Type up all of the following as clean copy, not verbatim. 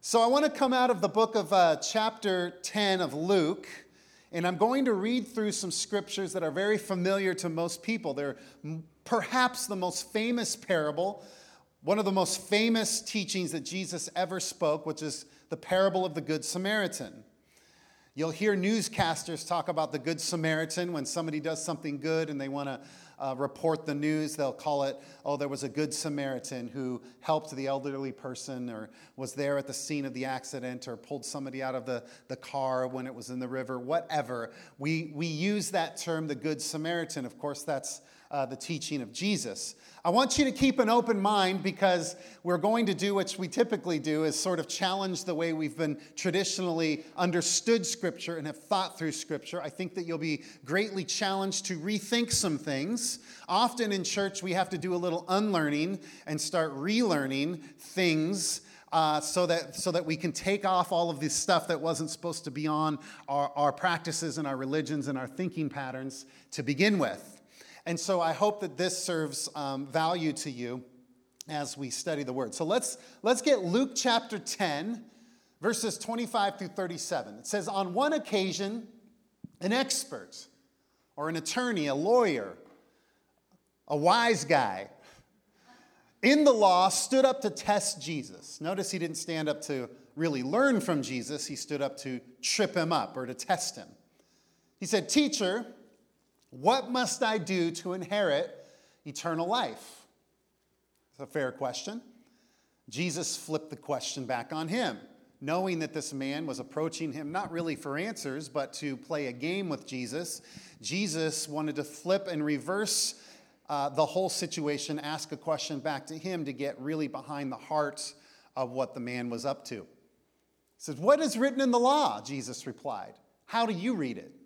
So I want to come out of the book of chapter 10 of Luke, and I'm going to read through some scriptures that are very familiar to most people. They're perhaps the most famous parable, one of the most famous teachings that Jesus ever spoke, which is the parable of the Good Samaritan. You'll hear newscasters talk about the Good Samaritan when somebody does something good and they want to report the news. They'll call it, oh, there was a Good Samaritan who helped the elderly person or was there at the scene of the accident or pulled somebody out of the car when it was in the river, whatever. We use that term, the Good Samaritan. Of course, that's the teaching of Jesus. I want you to keep an open mind because we're going to do what we typically do is sort of challenge the way we've been traditionally understood Scripture and have thought through Scripture. I think that you'll be greatly challenged to rethink some things. Often in church, we have to do a little unlearning and start relearning things so that we can take off all of this stuff that wasn't supposed to be on our practices and our religions and our thinking patterns to begin with. And so I hope that this serves value to you as we study the Word. So let's get Luke chapter 10, verses 25 through 37. It says, on one occasion, an expert or an attorney, a lawyer, a wise guy in the law stood up to test Jesus. Notice he didn't stand up to really learn from Jesus. He stood up to trip him up or to test him. He said, "Teacher, what must I do to inherit eternal life?" It's a fair question. Jesus flipped the question back on him, knowing that this man was approaching him not really for answers, but to play a game with Jesus. Jesus wanted to flip and reverse the whole situation, ask a question back to him to get really behind the heart of what the man was up to. He says, "What is written in the law?" Jesus replied. "How do you read it?"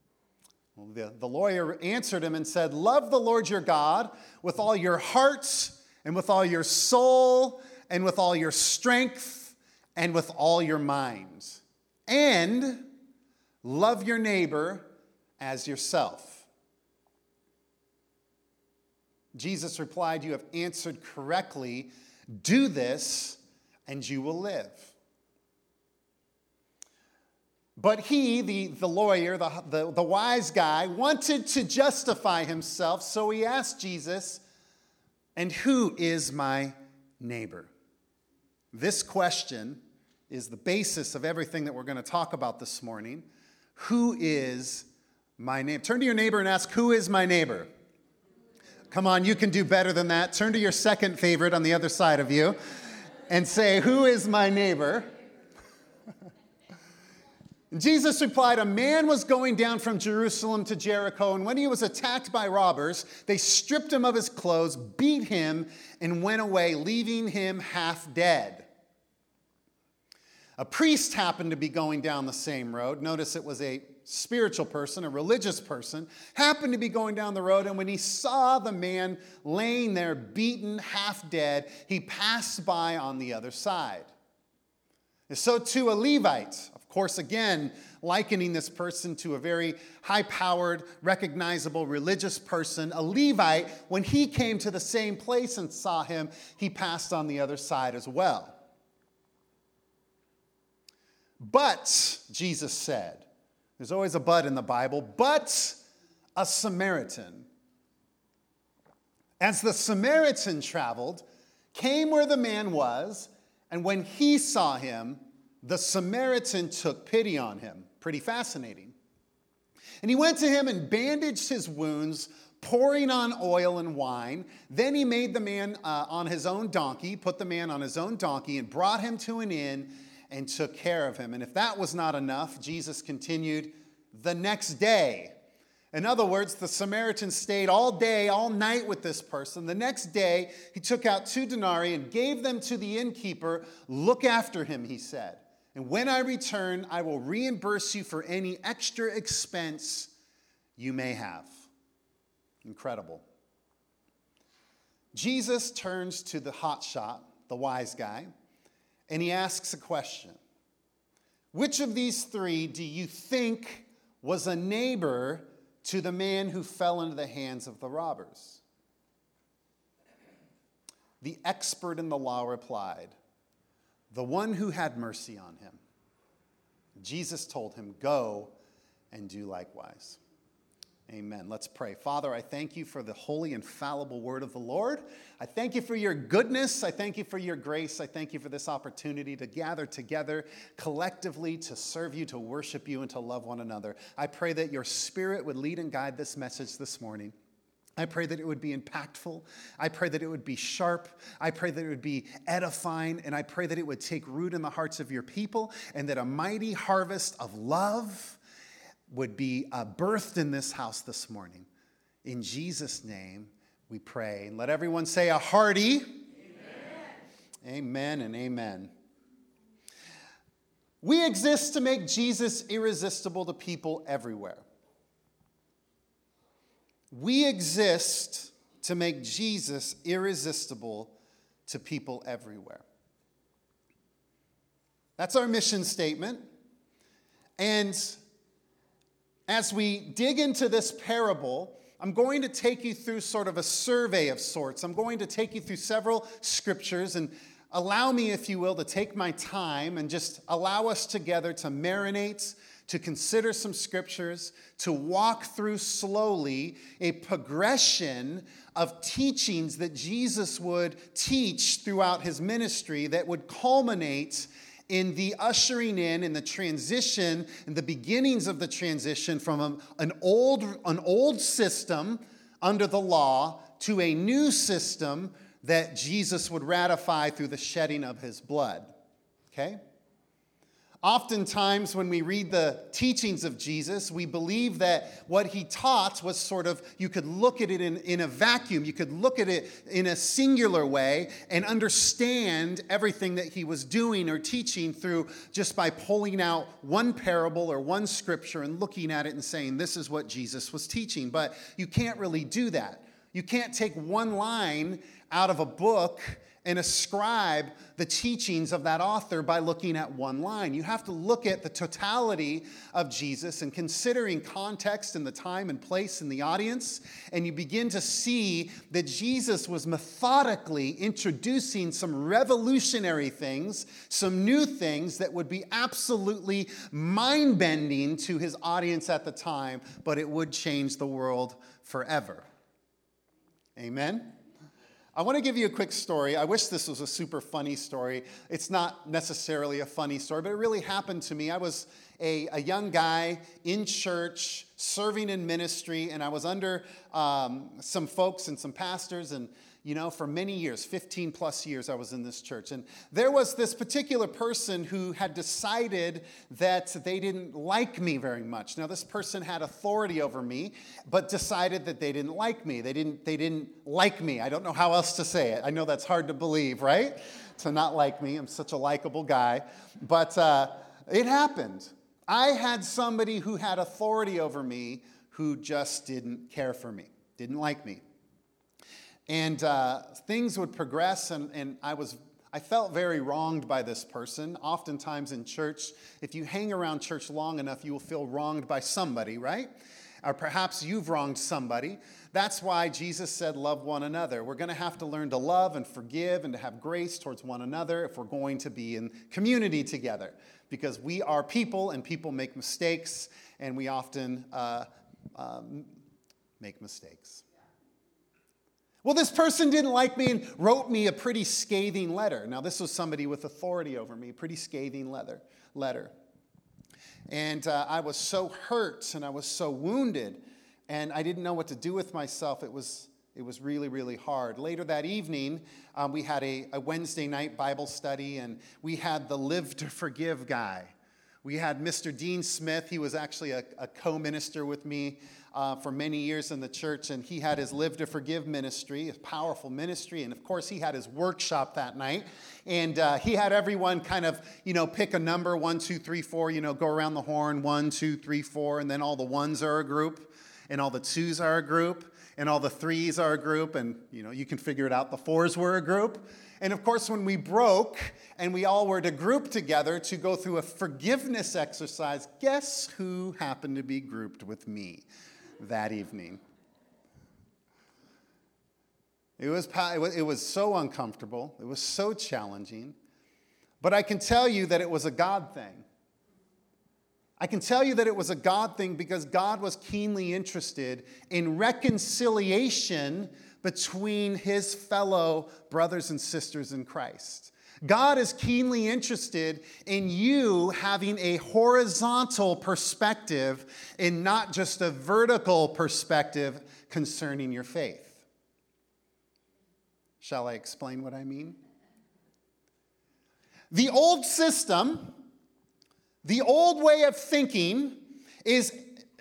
The lawyer answered him and said, "Love the Lord your God with all your heart and with all your soul and with all your strength and with all your mind. And love your neighbor as yourself." Jesus replied, "You have answered correctly. Do this and you will live." But he, the lawyer, the wise guy, wanted to justify himself, so he asked Jesus, "And who is my neighbor?" This question is the basis of everything that we're going to talk about this morning. Who is my neighbor? Turn to your neighbor and ask, "Who is my neighbor?" Come on, you can do better than that. Turn to your second favorite on the other side of you and say, "Who is my neighbor?" Jesus replied, "A man was going down from Jerusalem to Jericho, and when he was attacked by robbers, they stripped him of his clothes, beat him, and went away, leaving him half dead. A priest happened to be going down the same road." Notice it was a spiritual person, a religious person, happened to be going down the road, and when he saw the man laying there beaten, half dead, he passed by on the other side. And so too a Levite, of course, again, likening this person to a very high-powered, recognizable religious person. A Levite, when he came to the same place and saw him, he passed on the other side as well. "But," Jesus said, there's always a but in the Bible, "but a Samaritan. As the Samaritan traveled, came where the man was, and when he saw him, the Samaritan took pity on him." Pretty fascinating. "And he went to him and bandaged his wounds, pouring on oil and wine. Then he made the man on his own donkey, put the man on his own donkey, and brought him to an inn and took care of him." And if that was not enough, Jesus continued, "The next day." In other words, the Samaritan stayed all day, all night with this person. The next day, he took out 2 denarii and gave them to the innkeeper. "Look after him," he said. "And when I return, I will reimburse you for any extra expense you may have." Incredible. Jesus turns to the hotshot, the wise guy, and he asks a question. "Which of these 3 do you think was a neighbor to the man who fell into the hands of the robbers?" The expert in the law replied, the one who had mercy on him. Jesus told him, go and do likewise. Amen. Let's pray. Father, I thank you for the holy, infallible word of the Lord. I thank you for your goodness. I thank you for your grace. I thank you for this opportunity to gather together collectively to serve you, to worship you, and to love one another. I pray that your Spirit would lead and guide this message this morning. I pray that it would be impactful. I pray that it would be sharp. I pray that it would be edifying. And I pray that it would take root in the hearts of your people and that a mighty harvest of love would be birthed in this house this morning. In Jesus' name we pray. And let everyone say a hearty amen. Amen and amen. We exist to make Jesus irresistible to people everywhere. We exist to make Jesus irresistible to people everywhere. That's our mission statement. And as we dig into this parable, I'm going to take you through sort of a survey of sorts. I'm going to take you through several scriptures and allow me, if you will, to take my time and just allow us together to marinate, to consider some scriptures, to walk through slowly a progression of teachings that Jesus would teach throughout his ministry that would culminate in the ushering in the transition, in the beginnings of the transition from an old system under the law to a new system that Jesus would ratify through the shedding of his blood. Okay? Oftentimes when we read the teachings of Jesus, we believe that what he taught was sort of, you could look at it in a vacuum, you could look at it in a singular way and understand everything that he was doing or teaching through just by pulling out one parable or one scripture and looking at it and saying, this is what Jesus was teaching. But you can't really do that. You can't take one line out of a book and ascribe the teachings of that author by looking at one line. You have to look at the totality of Jesus and considering context and the time and place and the audience, and you begin to see that Jesus was methodically introducing some revolutionary things, some new things that would be absolutely mind-bending to his audience at the time, but it would change the world forever. Amen? I want to give you a quick story. I wish this was a super funny story. It's not necessarily a funny story, but it really happened to me. I was a young guy in church, serving in ministry, and I was under some folks and some pastors, and for many years, 15 plus years, I was in this church. And there was this particular person who had decided that they didn't like me very much. Now, this person had authority over me, but decided that they didn't like me. They didn't like me. I don't know how else to say it. I know that's hard to believe, right? To not like me. I'm such a likable guy. But it happened. I had somebody who had authority over me who just didn't care for me, didn't like me. And things would progress, and I felt very wronged by this person. Oftentimes in church, if you hang around church long enough, you will feel wronged by somebody, right? Or perhaps you've wronged somebody. That's why Jesus said, love one another. We're going to have to learn to love and forgive and to have grace towards one another if we're going to be in community together. Because we are people, and people make mistakes, and we often make mistakes. Well, this person didn't like me and wrote me a pretty scathing letter. Now, this was somebody with authority over me, pretty scathing letter. And I was so hurt and I was so wounded, and I didn't know what to do with myself. It was really, really hard. Later that evening, we had a Wednesday night Bible study, and we had the Live to Forgive guy. We had Mr. Dean Smith. He was actually a co-minister with me for many years in the church, and he had his Live to Forgive ministry, a powerful ministry, and of course he had his workshop that night, and he had everyone kind of, pick a number, 1, 2, 3, 4, go around the horn, 1, 2, 3, 4, and then all the ones are a group, and all the twos are a group, and all the threes are a group, and you can figure it out, the fours were a group. And of course, when we broke and we all were to group together to go through a forgiveness exercise, guess who happened to be grouped with me that evening? It was so uncomfortable. It was so challenging. But I can tell you that it was a God thing. I can tell you that it was a God thing because God was keenly interested in reconciliation between his fellow brothers and sisters in Christ. God is keenly interested in you having a horizontal perspective and not just a vertical perspective concerning your faith. Shall I explain what I mean? The old system, the old way of thinking is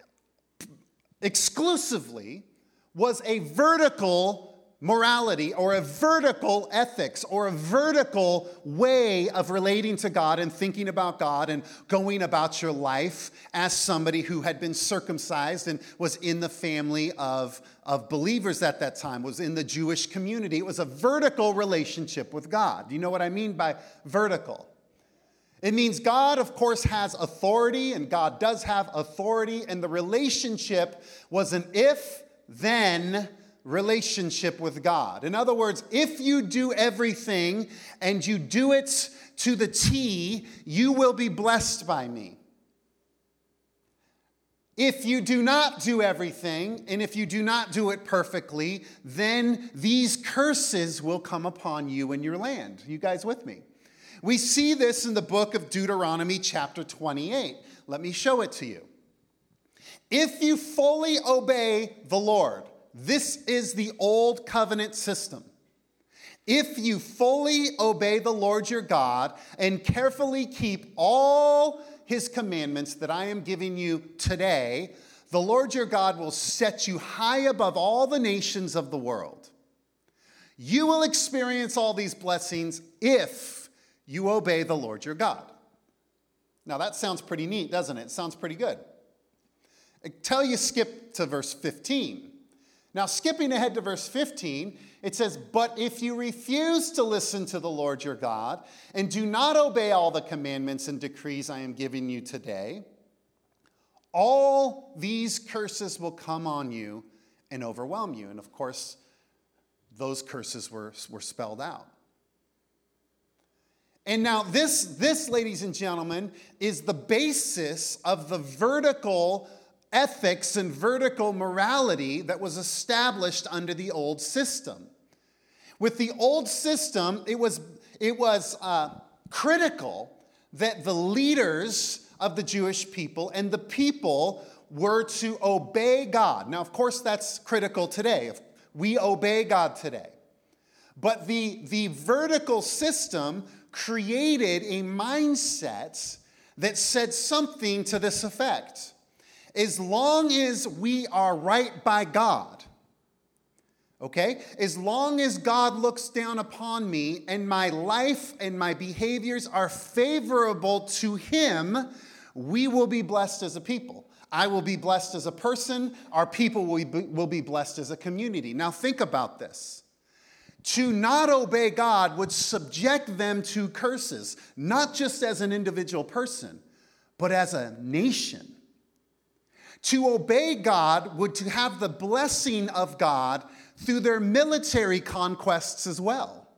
exclusively was a vertical morality or a vertical ethics or a vertical way of relating to God and thinking about God and going about your life as somebody who had been circumcised and was in the family of believers at that time, was in the Jewish community. It was a vertical relationship with God. Do you know what I mean by vertical? It means God, of course, has authority, and God does have authority, and the relationship was an if-then relationship with God. In other words, if you do everything and you do it to the T, you will be blessed by me. If you do not do everything, and if you do not do it perfectly, then these curses will come upon you and your land. You guys with me? We see this in the book of Deuteronomy chapter 28. Let me show it to you. If you fully obey the Lord, this is the old covenant system. If you fully obey the Lord your God and carefully keep all his commandments that I am giving you today, the Lord your God will set you high above all the nations of the world. You will experience all these blessings if you obey the Lord your God. Now that sounds pretty neat, doesn't it? It sounds pretty good. Until you skip to verse 15. Now, skipping ahead to verse 15, it says, "But if you refuse to listen to the Lord your God and do not obey all the commandments and decrees I am giving you today, all these curses will come on you and overwhelm you." And of course, those curses were spelled out. And now this, ladies and gentlemen, is the basis of the vertical ethics and vertical morality that was established under the old system. With the old system, it was critical that the leaders of the Jewish people and the people were to obey God. Now, of course, that's critical today. We obey God today. But the vertical system created a mindset that said something to this effect. As long as we are right by God, okay? As long as God looks down upon me and my life and my behaviors are favorable to him, we will be blessed as a people. I will be blessed as a person. Our people will be blessed as a community. Now think about this. To not obey God would subject them to curses, not just as an individual person, but as a nation. To obey God would to have the blessing of God through their military conquests as well.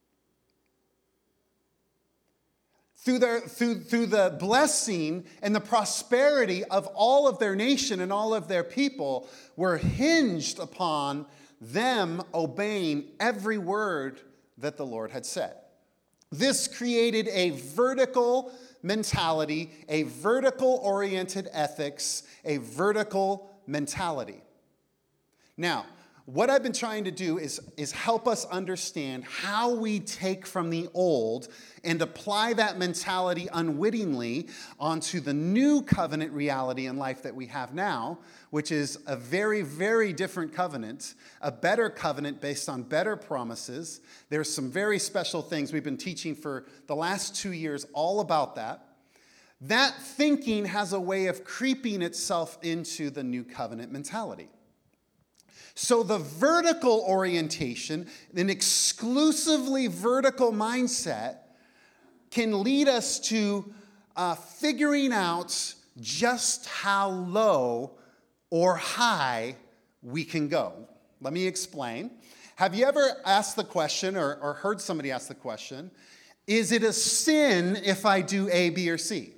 Through the blessing and the prosperity of all of their nation and all of their people were hinged upon them obeying every word that the Lord had said. This created a vertical mentality, a vertical-oriented ethics, a vertical mentality. Now, what I've been trying to do is help us understand how we take from the old and apply that mentality unwittingly onto the new covenant reality in life that we have now, which is a very, very different covenant, a better covenant based on better promises. There's some very special things we've been teaching for the last 2 years all about that. That thinking has a way of creeping itself into the new covenant mentality. So the vertical orientation, an exclusively vertical mindset, can lead us to figuring out just how low or high we can go. Let me explain. Have you ever asked the question or heard somebody ask the question, Is it a sin if I do A, B, or C?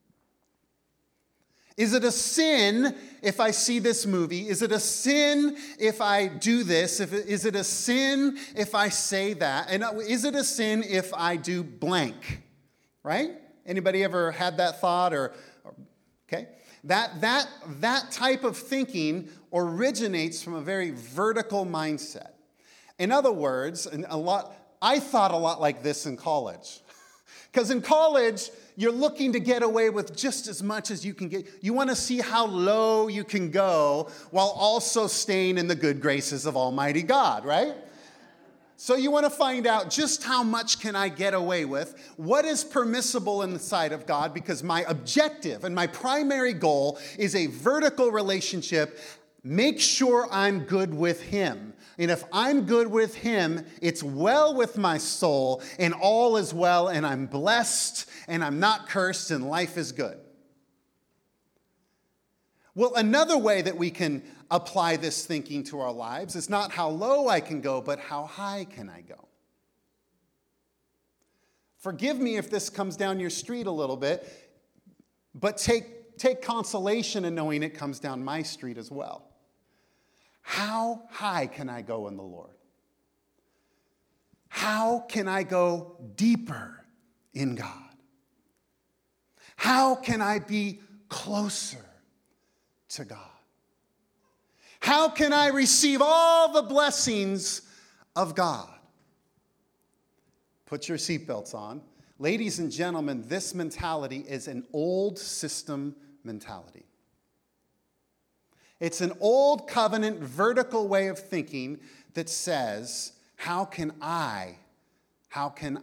Is it a sin if I see this movie? Is it a sin if I do this? Is it a sin if I say that? And is it a sin if I do blank? Right? Anybody ever had that thought okay? That type of thinking originates from a very vertical mindset. In other words, I thought a lot like this in college. Because in college, you're looking to get away with just as much as you can get. You want to see how low you can go while also staying in the good graces of Almighty God, right? So you want to find out just how much can I get away with? What is permissible in the sight of God? Because my objective and my primary goal is a vertical relationship. Make sure I'm good with Him. And if I'm good with Him, it's well with my soul, and all is well, and I'm blessed, and I'm not cursed, and life is good. Well, another way that we can apply this thinking to our lives is not how low I can go, but how high can I go? Forgive me if this comes down your street a little bit, but take consolation in knowing it comes down my street as well. How high can I go in the Lord? How can I go deeper in God? How can I be closer to God? How can I receive all the blessings of God? Put your seatbelts on. Ladies and gentlemen, this mentality is an old system mentality. It's an old covenant vertical way of thinking that says, how can I? What can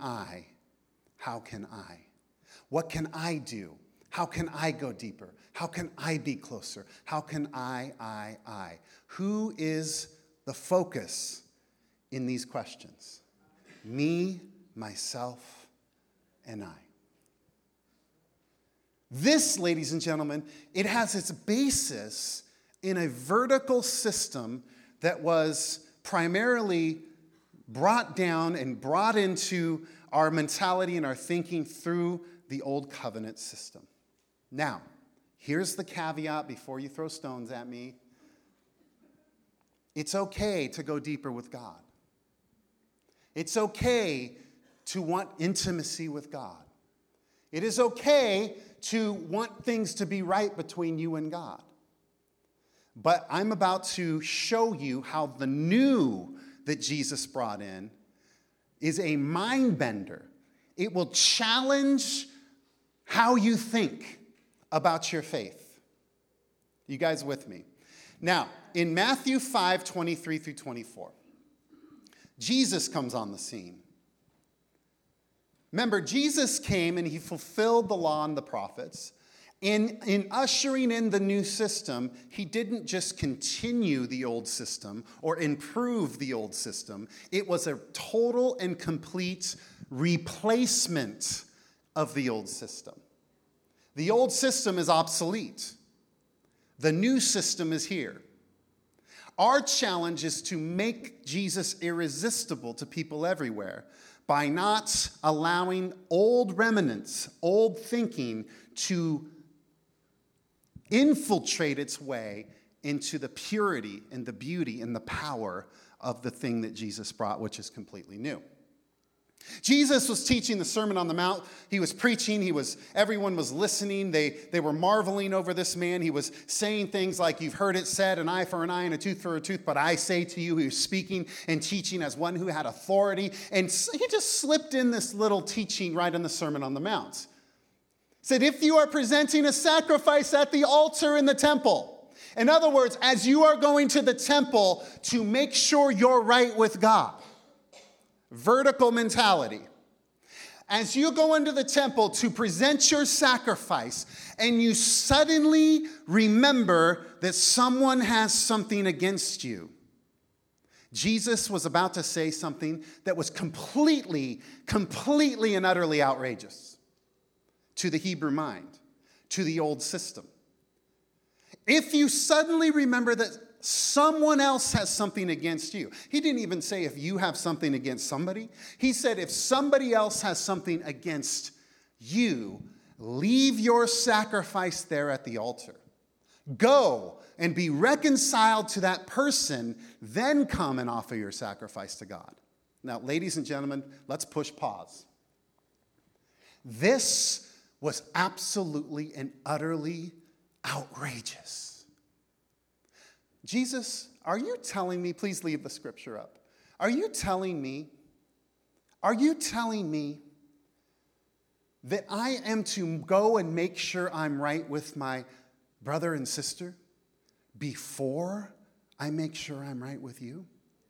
I do? How can I go deeper? How can I be closer? How can I? Who is the focus in these questions? Me, myself, and I. This, ladies and gentlemen, it has its basis in a vertical system that was primarily brought down and brought into our mentality and our thinking through the Old Covenant system. Now, here's the caveat before you throw stones at me. It's okay to go deeper with God. It's okay to want intimacy with God. It is okay to want things to be right between you and God. But I'm about to show you how the new that Jesus brought in is a mind bender. It will challenge how you think about your faith. You guys with me? Now, in Matthew 5:23 through 24, Jesus comes on the scene. Remember, Jesus came and he fulfilled the law and the prophets. In ushering in the new system, he didn't just continue the old system or improve the old system. It was a total and complete replacement of the old system. The old system is obsolete. The new system is here. Our challenge is to make Jesus irresistible to people everywhere by not allowing old remnants, old thinking to infiltrate its way into the purity and the beauty and the power of the thing that Jesus brought, which is completely new. Jesus was teaching the Sermon on the Mount. He was preaching. Everyone was listening. They were marveling over this man. He was saying things like, you've heard it said, an eye for an eye and a tooth for a tooth, but I say to you, he was speaking and teaching as one who had authority. And he just slipped in this little teaching right in the Sermon on the Mount. Said, if you are presenting a sacrifice at the altar in the temple, in other words, as you are going to the temple to make sure you're right with God, vertical mentality. As you go into the temple to present your sacrifice and you suddenly remember that someone has something against you, Jesus was about to say something that was completely and utterly outrageous to the Hebrew mind, to the old system. If you suddenly remember that someone else has something against you. He didn't even say if you have something against somebody. He said if somebody else has something against you, leave your sacrifice there at the altar. Go and be reconciled to that person, then come and offer your sacrifice to God. Now, ladies and gentlemen, let's push pause. This was absolutely and utterly outrageous. Jesus, are you telling me, please leave the scripture up. Are you telling me that I am to go and make sure I'm right with my brother and sister before I make sure I'm right with you?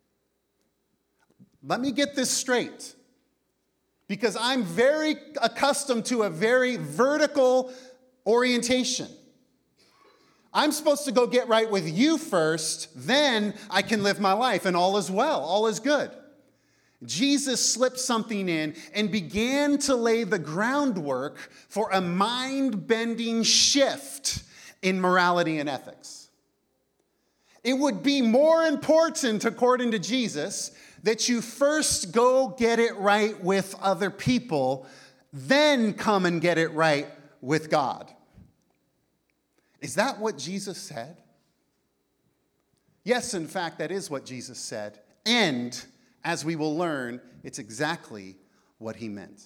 Let me get this straight, because I'm very accustomed to a very vertical orientation. I'm supposed to go get right with you first, then I can live my life, and all is well, all is good. Jesus slipped something in and began to lay the groundwork for a mind-bending shift in morality and ethics. It would be more important, according to Jesus, that you first go get it right with other people, then come and get it right with God. Is that what Jesus said? Yes, in fact, that is what Jesus said. And as we will learn, it's exactly what he meant.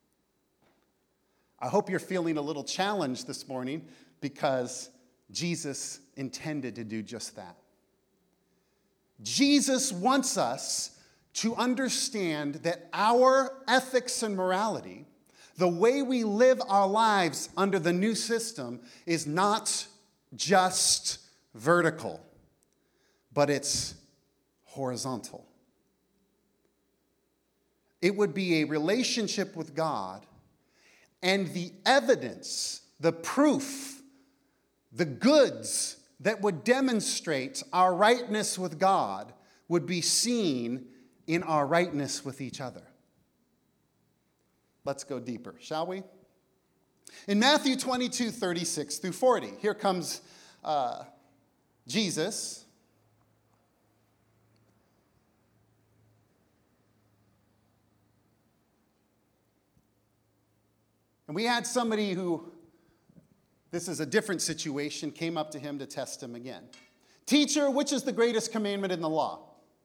I hope you're feeling a little challenged this morning, because Jesus intended to do just that. Jesus wants us to understand that our ethics and morality, the way we live our lives under the new system, is not just vertical, but it's horizontal. It would be a relationship with God, and the evidence, the proof, the goods that would demonstrate our rightness with God would be seen in our rightness with each other. Let's go deeper, shall we? In Matthew 22, 36 through 40, here comes Jesus. And we had somebody who, this is a different situation, came up to him to test him again. Teacher, which is the greatest commandment in the law?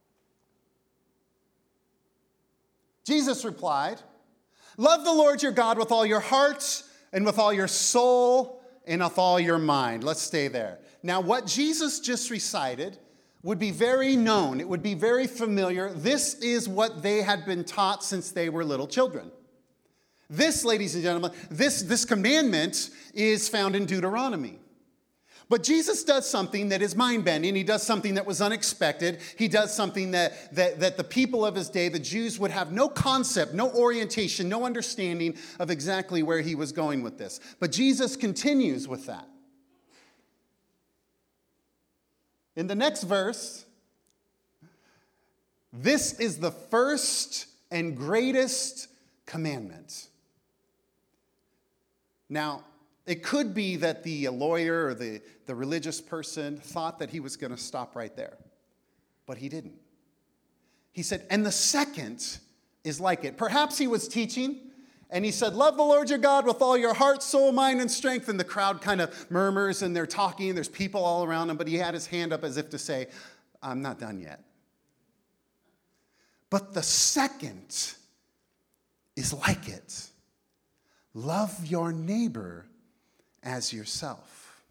Jesus replied, love the Lord your God with all your heart and with all your soul and with all your mind. Let's stay there. Now, what Jesus just recited would be very known. It would be very familiar. This is what they had been taught since they were little children. This, ladies and gentlemen, this commandment is found in Deuteronomy. But Jesus does something that is mind-bending. He does something that was unexpected. He does something that the people of his day, the Jews, would have no concept, no orientation, no understanding of exactly where he was going with this. But Jesus continues with that. In the next verse, this is the first and greatest commandment. Now, it could be that the lawyer or the religious person thought that he was going to stop right there. But he didn't. He said, and the second is like it. Perhaps he was teaching, and he said, love the Lord your God with all your heart, soul, mind, and strength. And the crowd kind of murmurs, and they're talking, and there's people all around him. But he had his hand up as if to say, I'm not done yet. But the second is like it. Love your neighbor as yourself.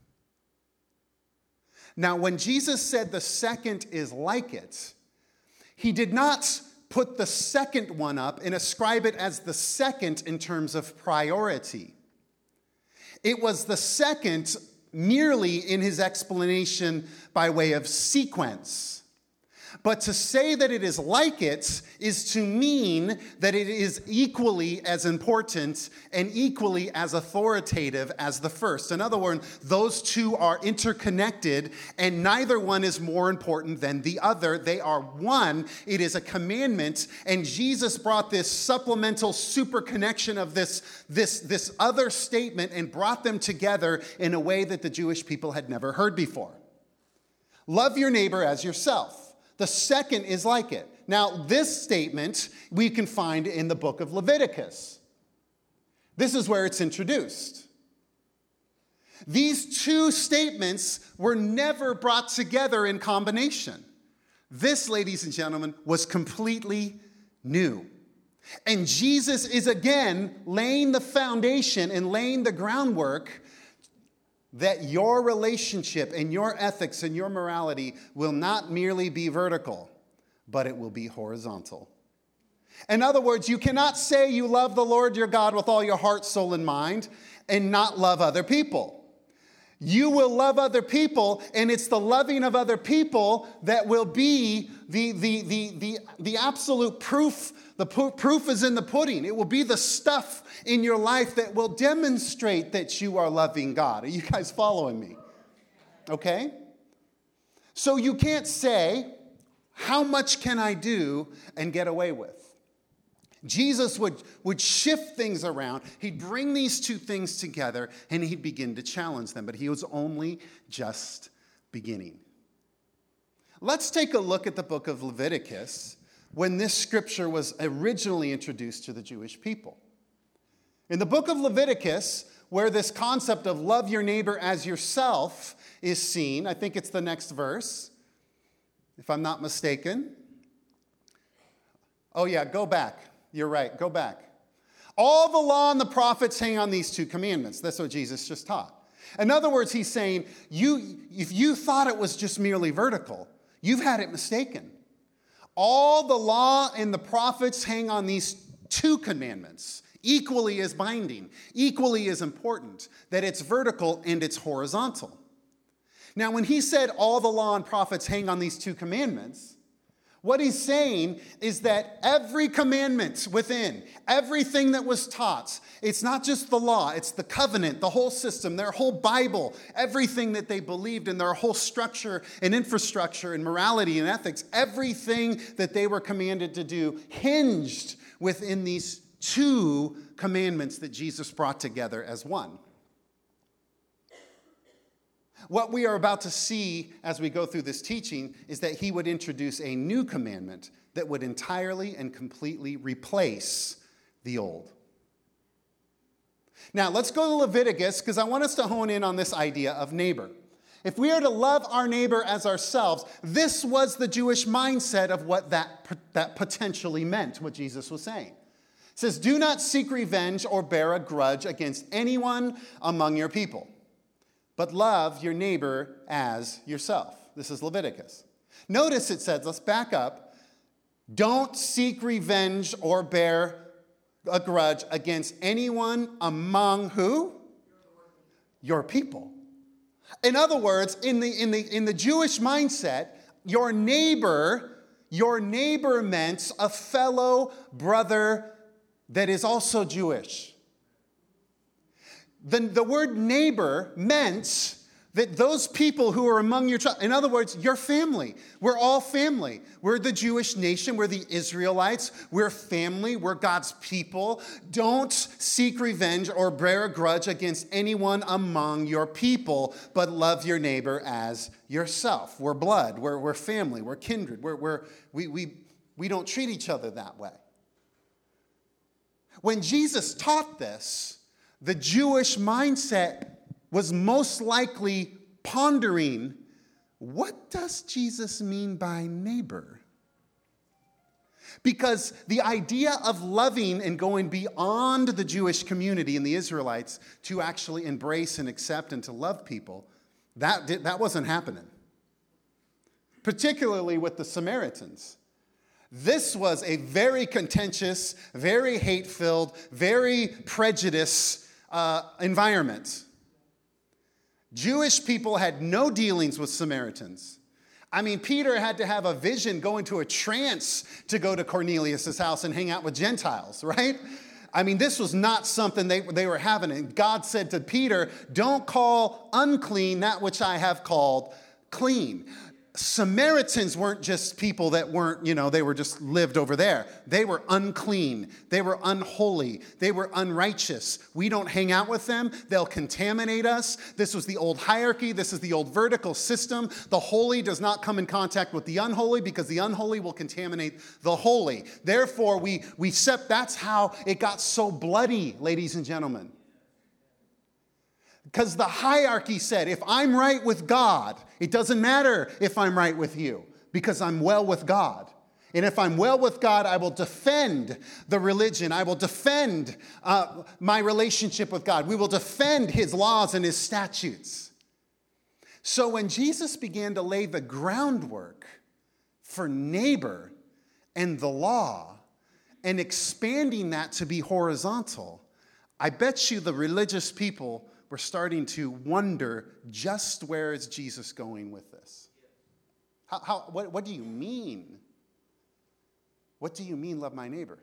Now, when Jesus said the second is like it, he did not put the second one up and ascribe it as the second in terms of priority. It was the second merely in his explanation by way of sequence. But to say that it is like it is to mean that it is equally as important and equally as authoritative as the first. In other words, those two are interconnected, and neither one is more important than the other. They are one. It is a commandment, and Jesus brought this supplemental super connection of this other statement and brought them together in a way that the Jewish people had never heard before. Love your neighbor as yourself. The second is like it. Now, this statement we can find in the book of Leviticus. This is where it's introduced. These two statements were never brought together in combination. This, ladies and gentlemen, was completely new. And Jesus is again laying the foundation and laying the groundwork that your relationship and your ethics and your morality will not merely be vertical, but it will be horizontal. In other words, you cannot say you love the Lord your God with all your heart, soul, and mind and not love other people. You will love other people, and it's the loving of other people that will be the absolute proof. The proof is in the pudding. It will be the stuff in your life that will demonstrate that you are loving God. Are you guys following me? Okay? So you can't say, how much can I do and get away with? Jesus would shift things around. He'd bring these two things together, and he'd begin to challenge them. But he was only just beginning. Let's take a look at the book of Leviticus when this scripture was originally introduced to the Jewish people. In the book of Leviticus, where this concept of love your neighbor as yourself is seen, I think it's the next verse, if I'm not mistaken. Oh yeah, go back. You're right, go back. All the law and the prophets hang on these two commandments. That's what Jesus just taught. In other words, he's saying, if you thought it was just merely vertical, you've had it mistaken. All the law and the prophets hang on these two commandments, equally as binding, equally as important, that it's vertical and it's horizontal. Now, when he said all the law and prophets hang on these two commandments, what he's saying is that every commandment within, everything that was taught, it's not just the law, it's the covenant, the whole system, their whole Bible, everything that they believed in, their whole structure and infrastructure and morality and ethics, everything that they were commanded to do hinged within these two commandments that Jesus brought together as one. What we are about to see as we go through this teaching is that he would introduce a new commandment that would entirely and completely replace the old. Now, let's go to Leviticus because I want us to hone in on this idea of neighbor. If we are to love our neighbor as ourselves, this was the Jewish mindset of what that potentially meant, what Jesus was saying. It says, do not seek revenge or bear a grudge against anyone among your people, but love your neighbor as yourself. This is Leviticus. Notice it says, let's back up, don't seek revenge or bear a grudge against anyone among who? Your people. In other words, in the Jewish mindset, your neighbor meant a fellow brother that is also Jewish. The word neighbor meant that those people who are among your tribe, in other words, your family. We're all family. We're the Jewish nation. We're the Israelites. We're family. We're God's people. Don't seek revenge or bear a grudge against anyone among your people, but love your neighbor as yourself. We're blood. We're family. We're kindred. We don't treat each other that way. When Jesus taught this, the Jewish mindset was most likely pondering, what does Jesus mean by neighbor? Because the idea of loving and going beyond the Jewish community and the Israelites to actually embrace and accept and to love people, that wasn't happening. Particularly with the Samaritans. This was a very contentious, very hate-filled, very prejudiced environment. Jewish people had no dealings with Samaritans. I mean, Peter had to have a vision, go into a trance to go to Cornelius' house and hang out with Gentiles, right? I mean, this was not something they were having. And God said to Peter, don't call unclean that which I have called clean. Samaritans weren't just people that weren't, they were just lived over there. They were unclean. They were unholy. They were unrighteous. We don't hang out with them. They'll contaminate us. This was the old hierarchy. This is the old vertical system. The holy does not come in contact with the unholy because the unholy will contaminate the holy. Therefore, that's how it got so bloody, ladies and gentlemen. Because the hierarchy said, if I'm right with God, it doesn't matter if I'm right with you, because I'm well with God. And if I'm well with God, I will defend the religion. I will defend my relationship with God. We will defend his laws and his statutes. So when Jesus began to lay the groundwork for neighbor and the law and expanding that to be horizontal, I bet you the religious people we're starting to wonder, just where is Jesus going with this? What do you mean? What do you mean, love my neighbor?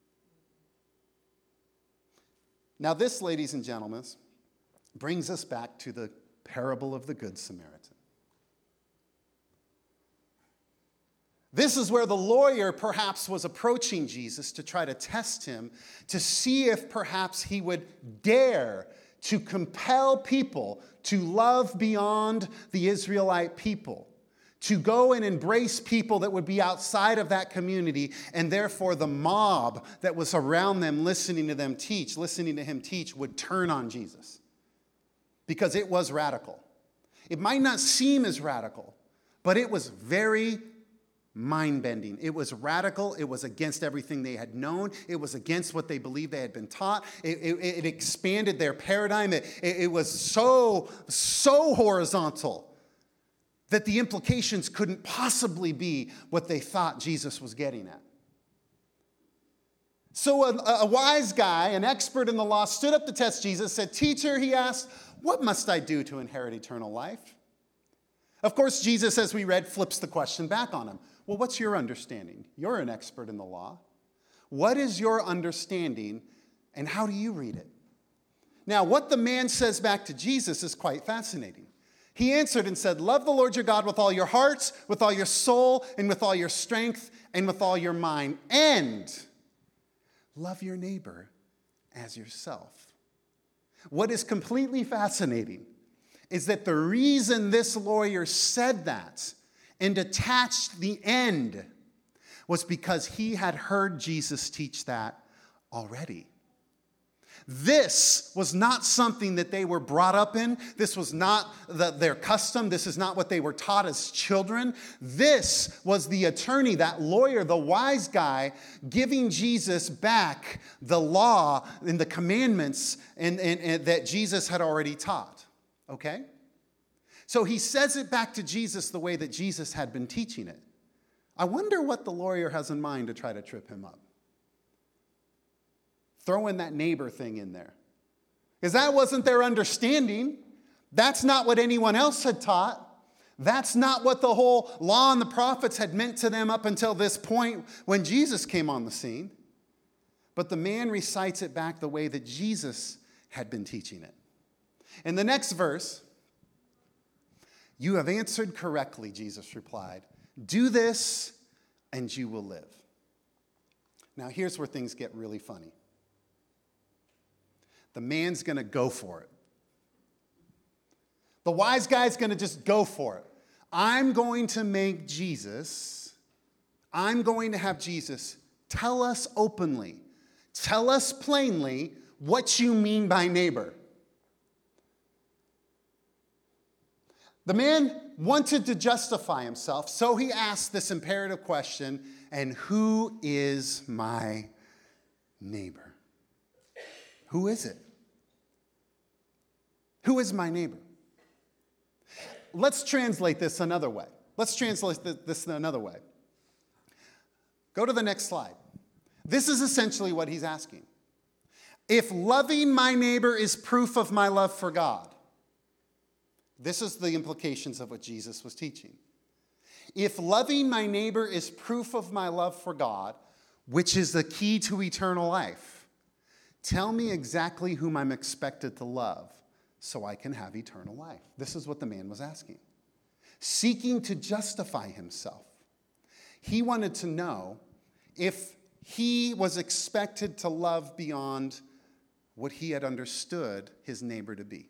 Now this, ladies and gentlemen, brings us back to the parable of the Good Samaritan. This is where the lawyer perhaps was approaching Jesus to try to test him, to see if perhaps he would dare to compel people to love beyond the Israelite people, to go and embrace people that would be outside of that community, and therefore the mob that was around them listening to him teach would turn on Jesus. Because it was radical. It might not seem as radical, but it was very mind-bending. It was radical. It was against everything they had known. It was against what they believed they had been taught. It expanded their paradigm. It was so horizontal that the implications couldn't possibly be what they thought Jesus was getting at. So a wise guy, an expert in the law, stood up to test Jesus, said, "Teacher," he asked, "what must I do to inherit eternal life?" Of course, Jesus, as we read, flips the question back on him. Well, what's your understanding? You're an expert in the law. What is your understanding, and how do you read it? Now, what the man says back to Jesus is quite fascinating. He answered and said, "Love the Lord your God with all your heart, with all your soul, and with all your strength, and with all your mind, and love your neighbor as yourself." What is completely fascinating is that the reason this lawyer said that and attached the end was because he had heard Jesus teach that already. This was not something that they were brought up in. This was not their custom. This is not what they were taught as children. This was the attorney, that lawyer, the wise guy, giving Jesus back the law and the commandments and that Jesus had already taught. Okay? So he says it back to Jesus the way that Jesus had been teaching it. I wonder what the lawyer has in mind to try to trip him up. Throw in that neighbor thing in there. Because that wasn't their understanding. That's not what anyone else had taught. That's not what the whole law and the prophets had meant to them up until this point when Jesus came on the scene. But the man recites it back the way that Jesus had been teaching it. In the next verse, "You have answered correctly," Jesus replied. "Do this and you will live." Now here's where things get really funny. The man's going to go for it. The wise guy's going to just go for it. I'm going to have Jesus tell us openly, tell us plainly what you mean by neighbor. The man wanted to justify himself, so he asked this imperative question, and who is my neighbor? Who is it? Who is my neighbor? Let's translate this another way. Go to the next slide. This is essentially what he's asking. If loving my neighbor is proof of my love for God, this is the implications of what Jesus was teaching. If loving my neighbor is proof of my love for God, which is the key to eternal life, tell me exactly whom I'm expected to love so I can have eternal life. This is what the man was asking. seeking to justify himself. He wanted to know if he was expected to love beyond what he had understood his neighbor to be.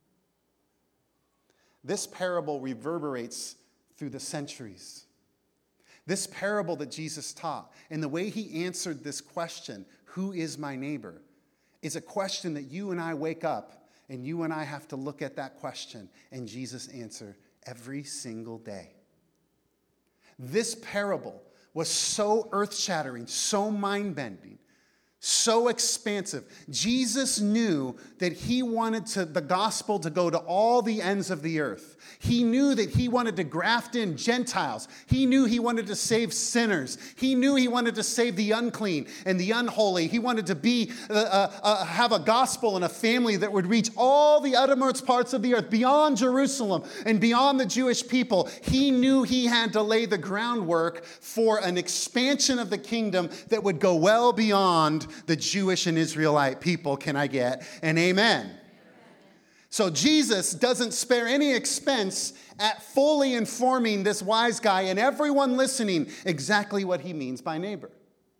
This parable reverberates through the centuries. This parable that Jesus taught and the way he answered this question, who is my neighbor, is a question that you and I wake up and you and I have to look at that question and Jesus answer every single day. This parable was so earth-shattering, so mind-bending, so expansive. Jesus knew that he wanted the gospel to go to all the ends of the earth. He knew that he wanted to graft in Gentiles. He knew he wanted to save sinners. He knew he wanted to save the unclean and the unholy. He wanted to have a gospel and a family that would reach all the uttermost parts of the earth, beyond Jerusalem and beyond the Jewish people. He knew he had to lay the groundwork for an expansion of the kingdom that would go well beyond the Jewish and Israelite people. Can I get an amen? So Jesus doesn't spare any expense at fully informing this wise guy and everyone listening exactly what he means by neighbor.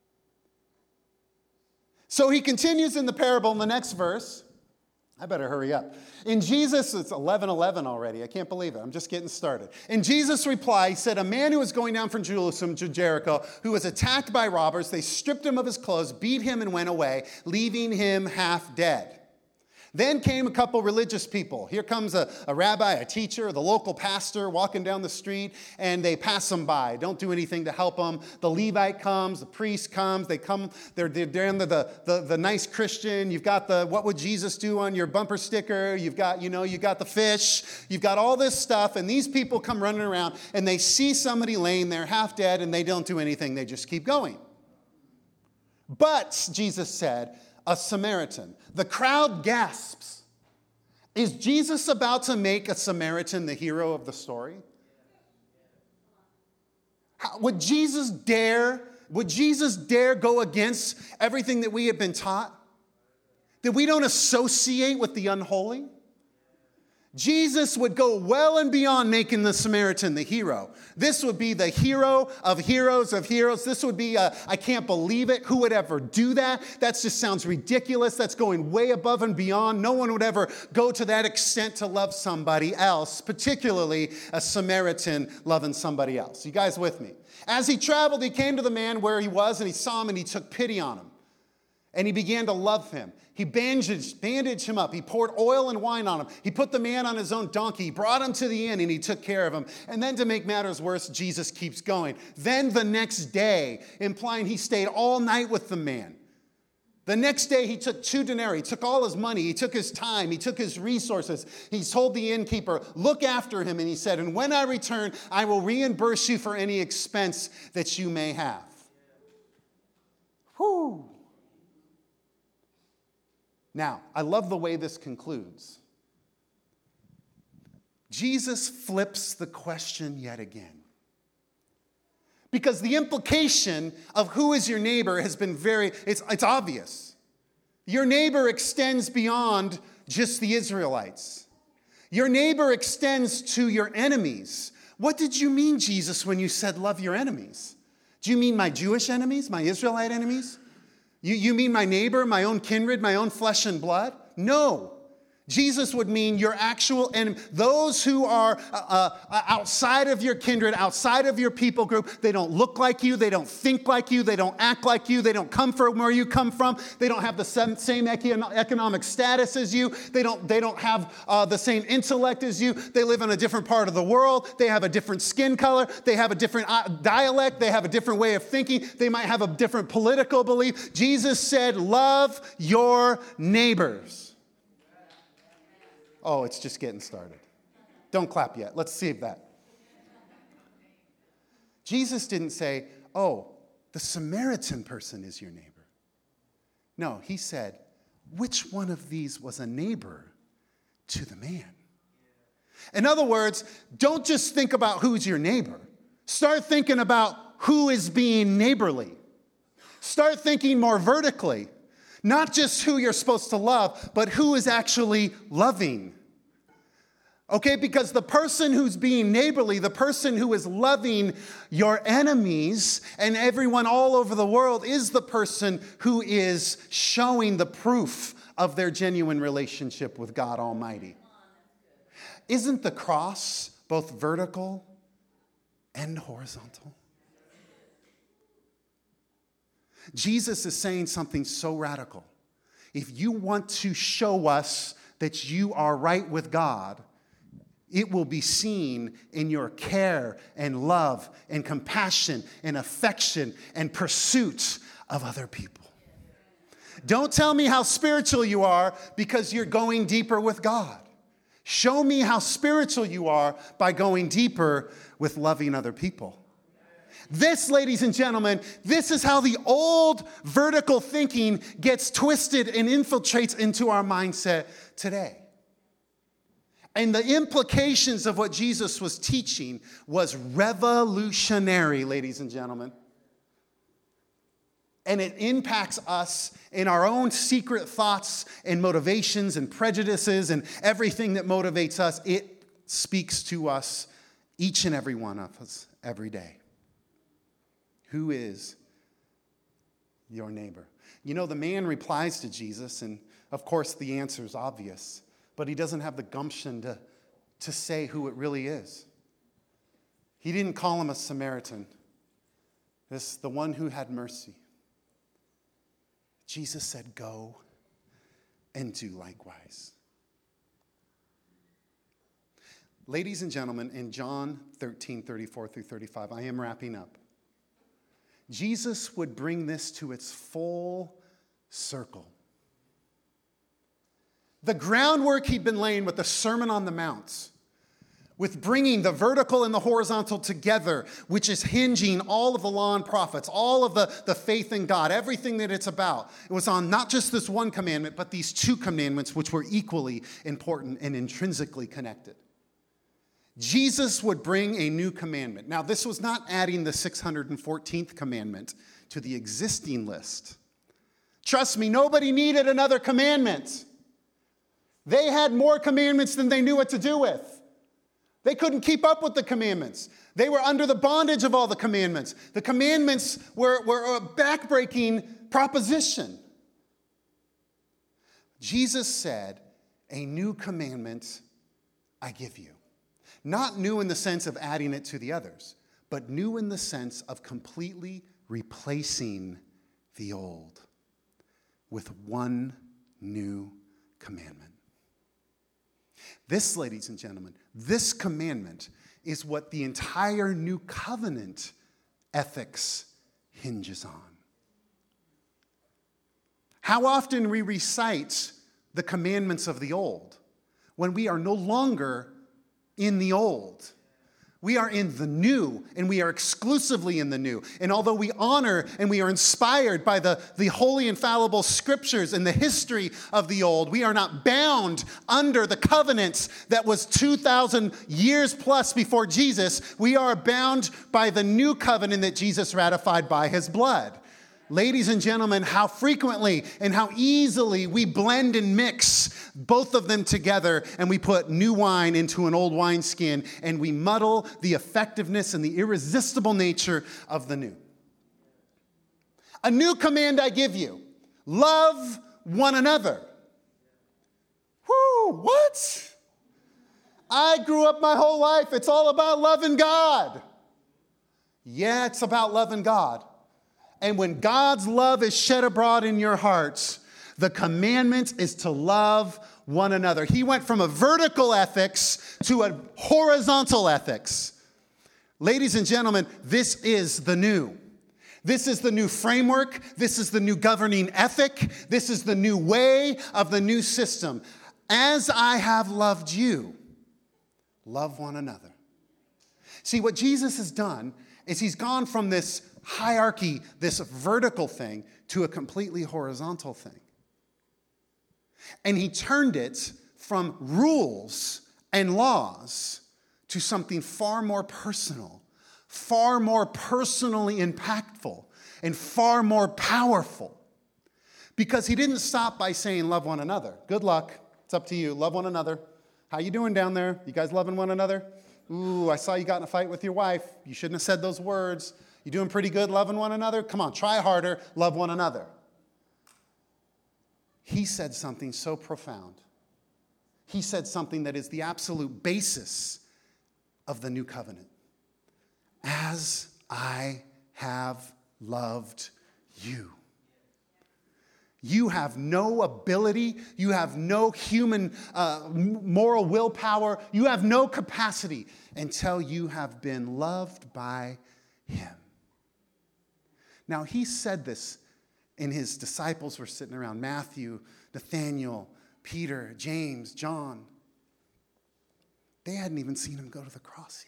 So he continues in the parable in the next verse. I better hurry up. In Jesus, it's 11:11 already. I can't believe it. I'm just getting started. In Jesus' reply, he said, a man who was going down from Jerusalem to Jericho, who was attacked by robbers, they stripped him of his clothes, beat him, and went away, leaving him half dead. Then came a couple religious people. Here comes a rabbi, a teacher, the local pastor walking down the street, and they pass them by. Don't do anything to help them. The Levite comes, the priest comes. They come, they're down to the nice Christian. You've got the what would Jesus do on your bumper sticker. You've got, you've got the fish. You've got all this stuff, and these people come running around, and they see somebody laying there half dead, and they don't do anything. They just keep going. But, Jesus said, a Samaritan. The crowd gasps. Is Jesus about to make a Samaritan the hero of the story? Would Jesus dare go against everything that we have been taught? That we don't associate with the unholy? Jesus would go well and beyond making the Samaritan the hero. This would be the hero of heroes of heroes. This would be I can't believe it. Who would ever do that? That just sounds ridiculous. That's going way above and beyond. No one would ever go to that extent to love somebody else, particularly a Samaritan loving somebody else. You guys with me? As he traveled, he came to the man where he was, and he saw him, and he took pity on him. And he began to love him. He bandaged him up. He poured oil and wine on him. He put the man on his own donkey. He brought him to the inn, and he took care of him. And then to make matters worse, Jesus keeps going. Then the next day, implying he stayed all night with the man. The next day, he took 2 denarii. He took all his money. He took his time. He took his resources. He told the innkeeper, look after him. And he said, and when I return, I will reimburse you for any expense that you may have. Whew. Now, I love the way this concludes. Jesus flips the question yet again. Because the implication of who is your neighbor has been it's obvious. Your neighbor extends beyond just the Israelites. Your neighbor extends to your enemies. What did you mean, Jesus, when you said love your enemies? Do you mean my Jewish enemies, my Israelite enemies? You mean my neighbor, my own kindred, my own flesh and blood? No. Jesus would mean your actual enemy. Those who are outside of your kindred, outside of your people group. They don't look like you. They don't think like you. They don't act like you. They don't come from where you come from. They don't have the same economic status as you. They don't have the same intellect as you. They live in a different part of the world. They have a different skin color. They have a different dialect. They have a different way of thinking. They might have a different political belief. Jesus said, love your neighbors. Oh, it's just getting started. Don't clap yet. Let's save that. Jesus didn't say, oh, the Samaritan person is your neighbor. No, he said, which one of these was a neighbor to the man? In other words, don't just think about who's your neighbor. Start thinking about who is being neighborly. Start thinking more vertically. Not just who you're supposed to love, but who is actually loving. Okay, because the person who's being neighborly, the person who is loving your enemies and everyone all over the world is the person who is showing the proof of their genuine relationship with God Almighty. Isn't the cross both vertical and horizontal? Jesus is saying something so radical. If you want to show us that you are right with God, it will be seen in your care and love and compassion and affection and pursuit of other people. Don't tell me how spiritual you are because you're going deeper with God. Show me how spiritual you are by going deeper with loving other people. This, ladies and gentlemen, this is how the old vertical thinking gets twisted and infiltrates into our mindset today. And the implications of what Jesus was teaching was revolutionary, ladies and gentlemen. And it impacts us in our own secret thoughts and motivations and prejudices and everything that motivates us. It speaks to us, each and every one of us, every day. Who is your neighbor? You know, the man replies to Jesus, and of course the answer is obvious. But he doesn't have the gumption to say who it really is. He didn't call him a Samaritan. This the one who had mercy. Jesus said, go and do likewise. Ladies and gentlemen, in John 13:34-35, I am wrapping up. Jesus would bring this to its full circle. The groundwork he'd been laying with the Sermon on the Mount, with bringing the vertical and the horizontal together, which is hinging all of the law and prophets, all of the faith in God, everything that it's about. It was on not just this one commandment, but these two commandments, which were equally important and intrinsically connected. Jesus would bring a new commandment. Now, this was not adding the 614th commandment to the existing list. Trust me, nobody needed another commandment. They had more commandments than they knew what to do with. They couldn't keep up with the commandments. They were under the bondage of all the commandments. The commandments were a backbreaking proposition. Jesus said, a new commandment I give you. Not new in the sense of adding it to the others, but new in the sense of completely replacing the old with one new commandment. This, ladies and gentlemen, this commandment is what the entire new covenant ethics hinges on. How often we recite the commandments of the old when we are no longer in the old. We are in the new, and we are exclusively in the new. And although we honor and we are inspired by the holy, infallible scriptures and the history of the old, we are not bound under the covenants that was 2,000 years plus before Jesus. We are bound by the new covenant that Jesus ratified by his blood. Ladies and gentlemen, how frequently and how easily we blend and mix both of them together, and we put new wine into an old wineskin, and we muddle the effectiveness and the irresistible nature of the new. A new command I give you: love one another. Whoo, what? I grew up my whole life, it's all about loving God. Yeah, it's about loving God. And when God's love is shed abroad in your hearts, the commandment is to love one another. He went from a vertical ethics to a horizontal ethics. Ladies and gentlemen, this is the new. This is the new framework. This is the new governing ethic. This is the new way of the new system. As I have loved you, love one another. See, what Jesus has done is he's gone from this hierarchy, this vertical thing, to a completely horizontal thing. And he turned it from rules and laws to something far more personal, far more personally impactful, and far more powerful. Because he didn't stop by saying, love one another. Good luck. It's up to you. Love one another. How you doing down there? You guys loving one another? Ooh, I saw you got in a fight with your wife. You shouldn't have said those words. You doing pretty good loving one another? Come on, try harder, love one another. He said something so profound. He said something that is the absolute basis of the new covenant. As I have loved you. You have no ability, you have no human moral willpower, you have no capacity until you have been loved by him. Now, he said this, and his disciples were sitting around, Matthew, Nathaniel, Peter, James, John. They hadn't even seen him go to the cross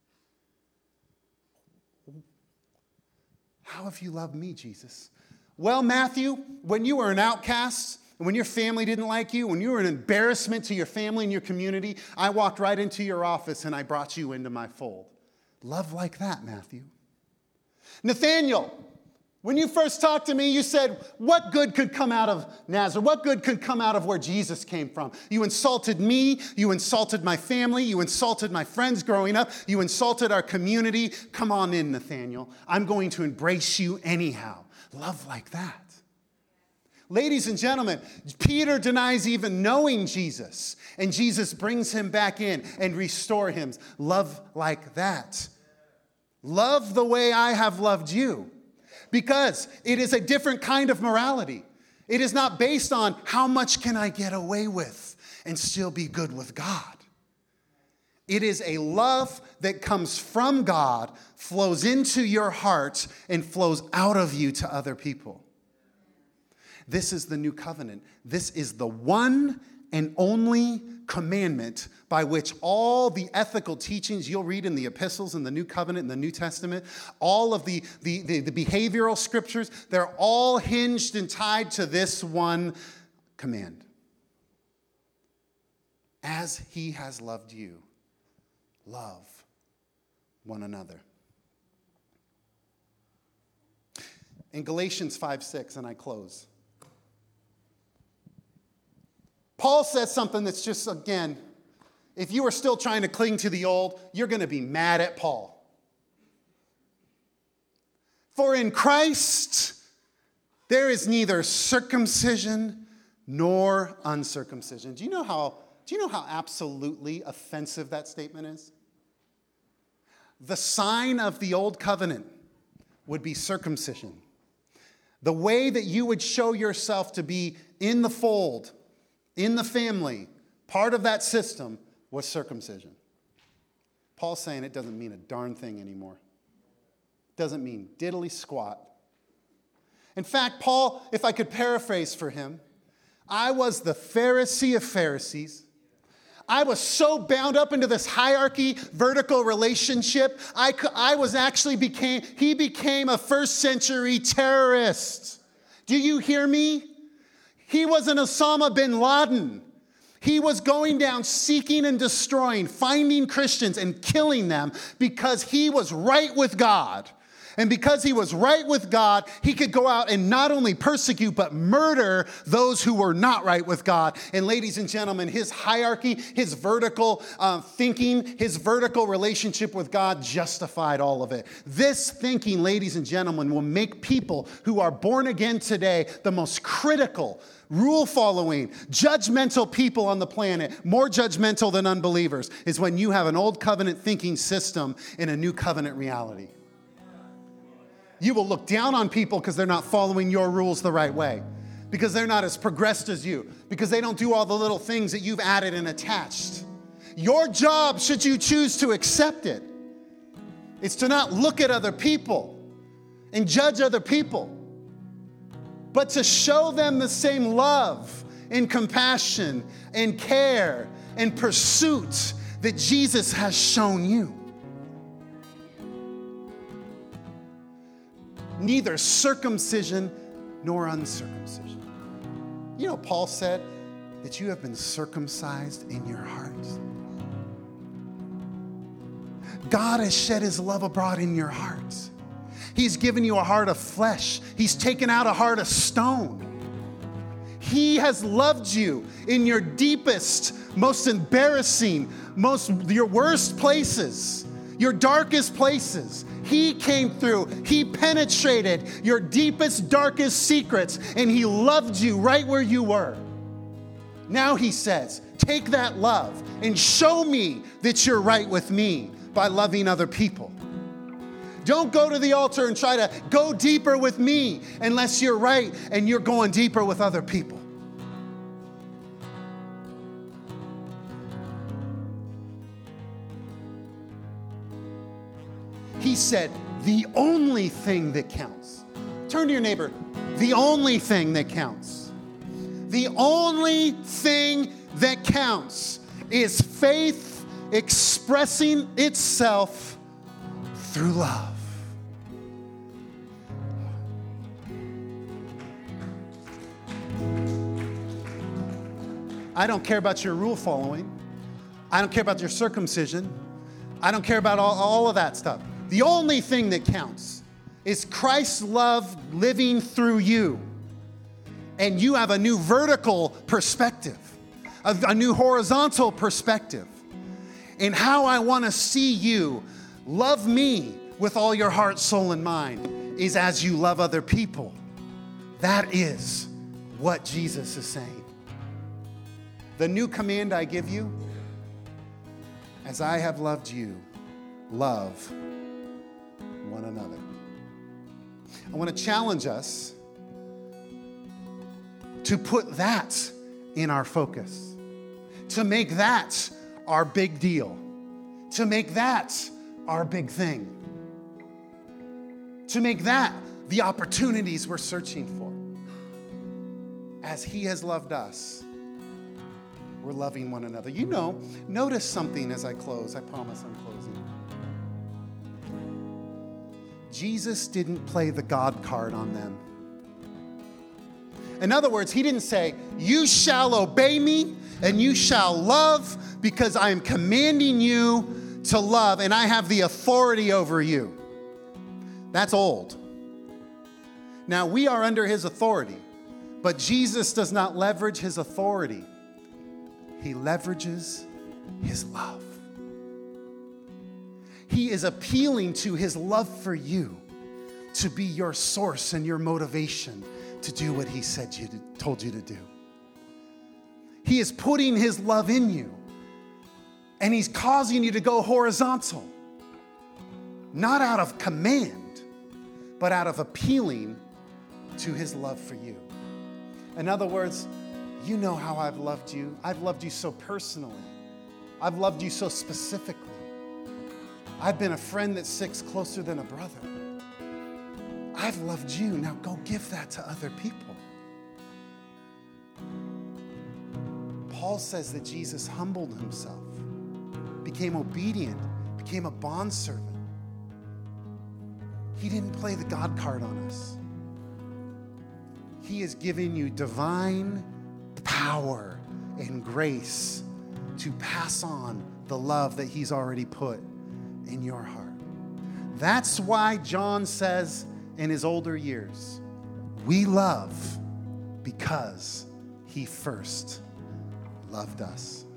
yet. How have you loved me, Jesus? Well, Matthew, when you were an outcast, when your family didn't like you, when you were an embarrassment to your family and your community, I walked right into your office and I brought you into my fold. Love like that, Matthew. Nathaniel, when you first talked to me, you said, what good could come out of Nazareth? What good could come out of where Jesus came from? You insulted me. You insulted my family. You insulted my friends growing up. You insulted our community. Come on in, Nathaniel. I'm going to embrace you anyhow. Love like that. Ladies and gentlemen, Peter denies even knowing Jesus, and Jesus brings him back in and restores him. Love like that. Love the way I have loved you, because it is a different kind of morality. It is not based on how much can I get away with and still be good with God. It is a love that comes from God, flows into your heart, and flows out of you to other people. This is the new covenant. This is the one and only commandment by which all the ethical teachings you'll read in the epistles in the New Covenant, in the New Testament, all of the behavioral scriptures, they're all hinged and tied to this one command. As he has loved you, love one another. In Galatians 5:6, and I close, Paul says something that's just, again, if you are still trying to cling to the old, you're going to be mad at Paul. For in Christ, there is neither circumcision nor uncircumcision. Do you know how absolutely offensive that statement is? The sign of the old covenant would be circumcision. The way that you would show yourself to be in the fold, in the family, part of that system was circumcision. Paul's saying it doesn't mean a darn thing anymore. It doesn't mean diddly squat. In fact, Paul, if I could paraphrase for him, I was the Pharisee of Pharisees. I was so bound up into this hierarchy, vertical relationship, he became a first century terrorist. Do you hear me? He was an Osama bin Laden. He was going down seeking and destroying, finding Christians and killing them because he was right with God. And because he was right with God, he could go out and not only persecute, but murder those who were not right with God. And ladies and gentlemen, his hierarchy, his vertical thinking, his vertical relationship with God justified all of it. This thinking, ladies and gentlemen, will make people who are born again today the most critical, rule-following, judgmental people on the planet. More judgmental than unbelievers is when you have an old covenant thinking system in a new covenant reality. You will look down on people because they're not following your rules the right way, because they're not as progressed as you, because they don't do all the little things that you've added and attached. Your job, should you choose to accept it, is to not look at other people and judge other people, but to show them the same love and compassion and care and pursuit that Jesus has shown you. Neither circumcision nor uncircumcision. You know, Paul said that you have been circumcised in your hearts. God has shed his love abroad in your hearts. He's given you a heart of flesh. He's taken out a heart of stone. He has loved you in your deepest, most embarrassing, your worst places, your darkest places. He came through. He penetrated your deepest, darkest secrets, and he loved you right where you were. Now he says, take that love and show me that you're right with me by loving other people. Don't go to the altar and try to go deeper with me unless you're right and you're going deeper with other people. He said, the only thing that counts. Turn to your neighbor. The only thing that counts. The only thing that counts is faith expressing itself through love. I don't care about your rule following. I don't care about your circumcision. I don't care about all of that stuff. The only thing that counts is Christ's love living through you. And you have a new vertical perspective, a new horizontal perspective. And how I want to see you love me with all your heart, soul, and mind is as you love other people. That is what Jesus is saying. The new command I give you, as I have loved you, love one another. I want to challenge us to put that in our focus, to make that our big deal, to make that our big thing, to make that the opportunities we're searching for. As he has loved us, we're loving one another. You know, notice something as I close. I promise I'm closing. Jesus didn't play the God card on them. In other words, he didn't say, you shall obey me and you shall love because I am commanding you to love and I have the authority over you. That's old. Now, we are under his authority, but Jesus does not leverage his authority. He leverages his love. He is appealing to his love for you to be your source and your motivation to do what he told you to do. He is putting his love in you, and he's causing you to go horizontal, not out of command, but out of appealing to his love for you. In other words, you know how I've loved you. I've loved you so personally. I've loved you so specifically. I've been a friend that sticks closer than a brother. I've loved you. Now go give that to other people. Paul says that Jesus humbled himself, became obedient, became a bondservant. He didn't play the God card on us. He is giving you divine power and grace to pass on the love that he's already put in your heart. That's why John says in his older years, we love because he first loved us.